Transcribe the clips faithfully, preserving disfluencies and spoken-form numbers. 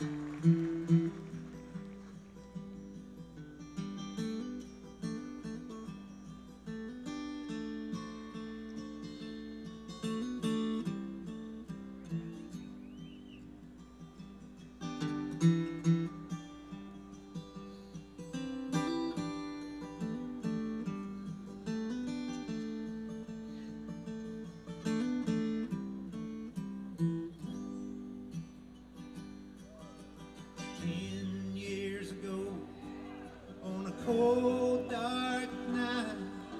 Ten years ago, on a cold, dark night,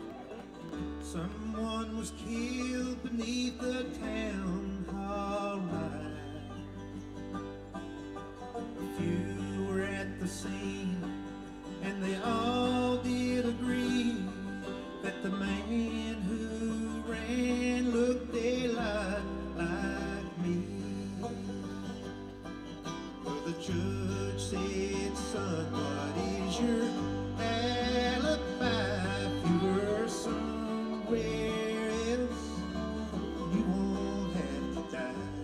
someone was killed beneath the town hall light. A few were at the scene, and they all did agree that the man who ran looked a lot like me. Well, the judge said, son, what is your alibi? If you were somewhere else, you won't have to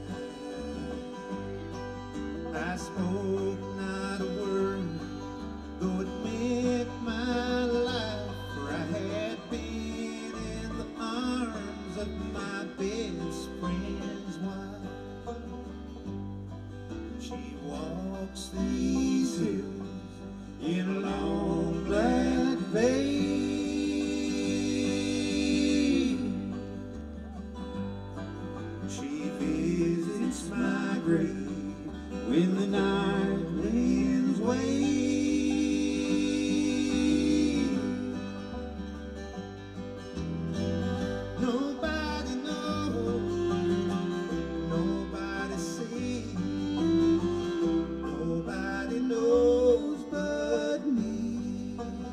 die. I spoke not a word, though it meant my life, for I had been in the arms of my best friend's wife. She walks these hills in a long black veil. She visits my grave when the night winds wave. Nobody knows, nobody sees, nobody knows but me.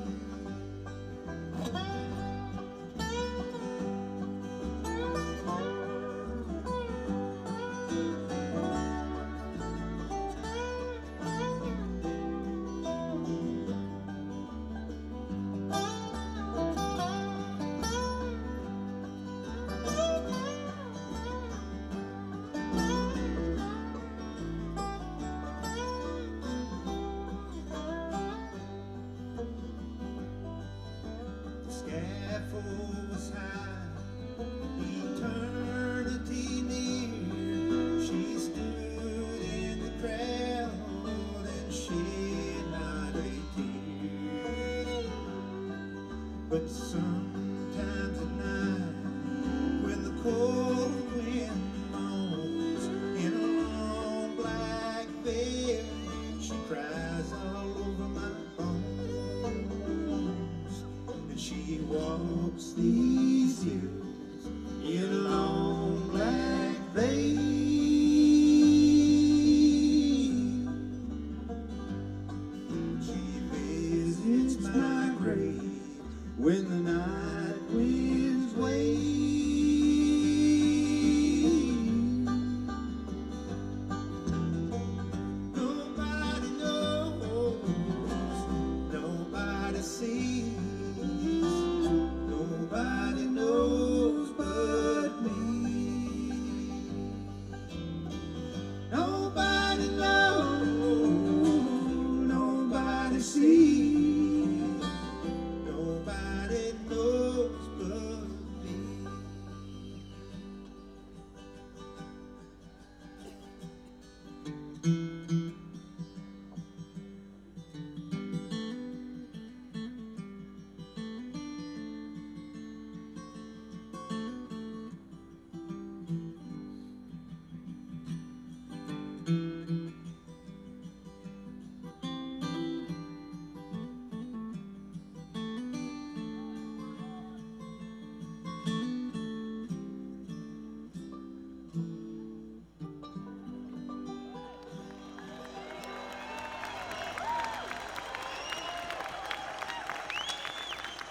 The scaffold was high, eternity near. She stood in the crowd and shed not a tear. But sometimes at night, when the cold wind moans in a long black veil, she cries all